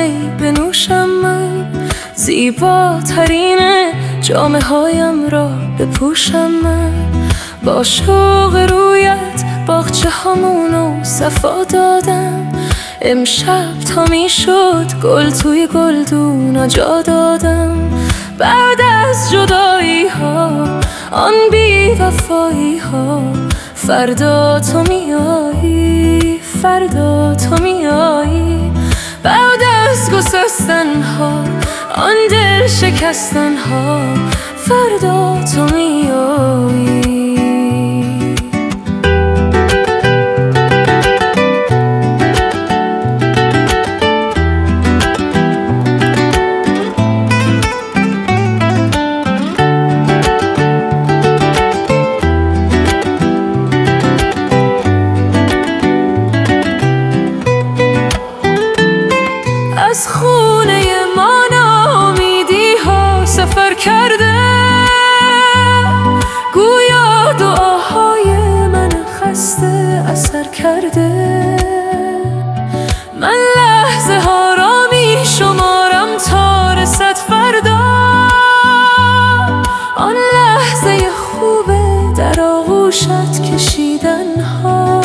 می بنوشم من، زیباترین جامه هایم را بپوشم من. با شوق رویت باغچه هامونو صفا دادم، امشب تا می شد گل توی گلدونا جا دادم. بعد از جدایی ها، آن بی وفایی ها، فردا تو میایی، فردا تو میایی. بعد از گسستن ها، آن دل شکستن ها، فردا تو میایی. از خونه ما ناامیدی ها سفر کرده، گویا دعاهای من خسته اثر کرده. من لحظه ها را می شمارم تا رسد فردا، آن لحظه خوبه در آغوشت کشیدن ها.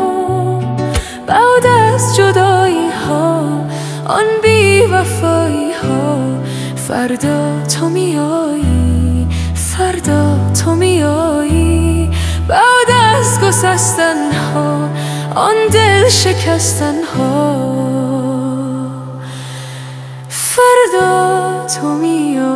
بعد از جدایی ها، آن بی وفایی ها، فردا تو میایی، فردا تو میایی. بعد از گسستن ها، آن دل شکستن ها، فردا تو میایی.